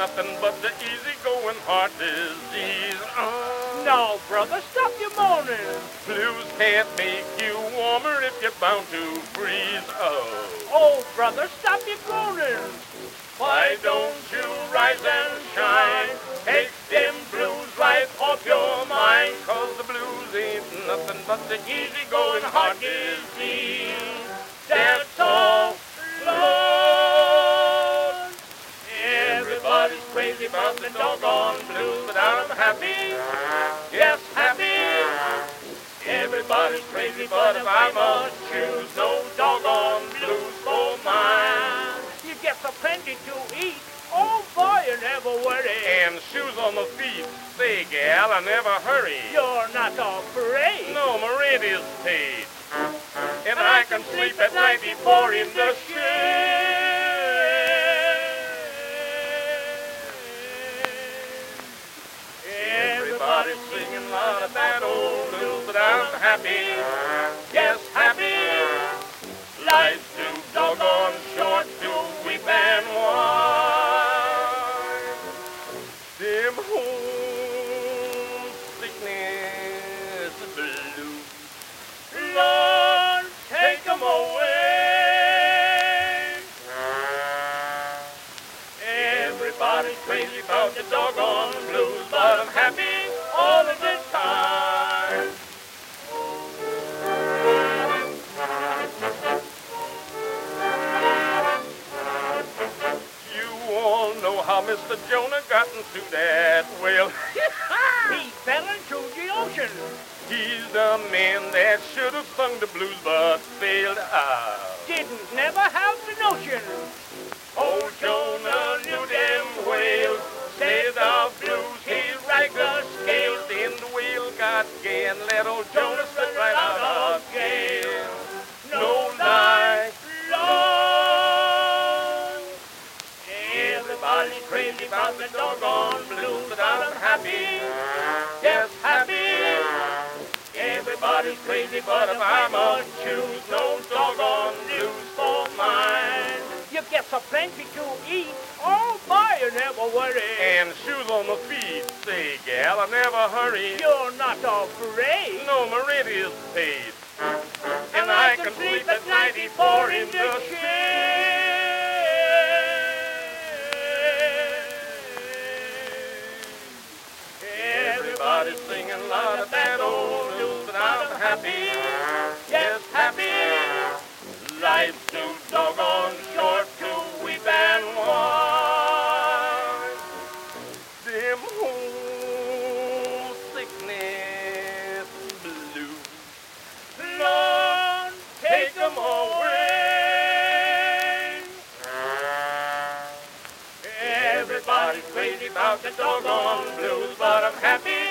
nothing but the easy-going heart disease. No, brother, stop your moaning. Blues can't make you warmer if you're bound to freeze. Oh, brother, stop your groaning. Why don't you rise and shine? Take them blues right off your mind. 'Cause the blues ain't nothing but the easy-going heart disease. That's all, Lord. Everybody's crazy about the doggone blues, but I'm happy, yes, happy. Everybody's crazy, but if I must choose, no doggone blues for mine. You get so plenty to eat. Oh, boy, you never worry. And shoes on the feet. Say, gal, I never hurry. You're not afraid. No, my rent is paid. And I can sleep at night before in the shade. Everybody's singing a lot of that old blues, but I'm happy, yes, happy. Life's too doggone short to weep and whine. Them homesickness blues, Lord, take 'em away. Everybody's crazy about the doggone blues, but I'm happy all of the time. You all know how Mr. Jonah got into that whale. He fell into the ocean. He's the man that should have sung the blues but failed out. Didn't never have the notion. Old Jonah knew them whales. Saved the blues, he ragged the scales. Then the whale got gay and let old Jonah slip right out of gale. No lie, Lord. Everybody's crazy about the doggone blues, but I'm happy, yes, happy. Everybody's crazy, but if I must choose, no doggone blues for mine. You get so plenty to eat. Oh, boy, you never worry. And shoes on the feet. Say, gal, I never hurry. You're not afraid. No, my rent is paid. And I can sleep at night before in the shade. Everybody's singing a lot of that old blues, but I'm happy, yes, happy. Life's too doggone short to weep and whine. Them homesickness blues, Lord, take 'em away. Everybody's crazy about the doggone blues, but I'm happy,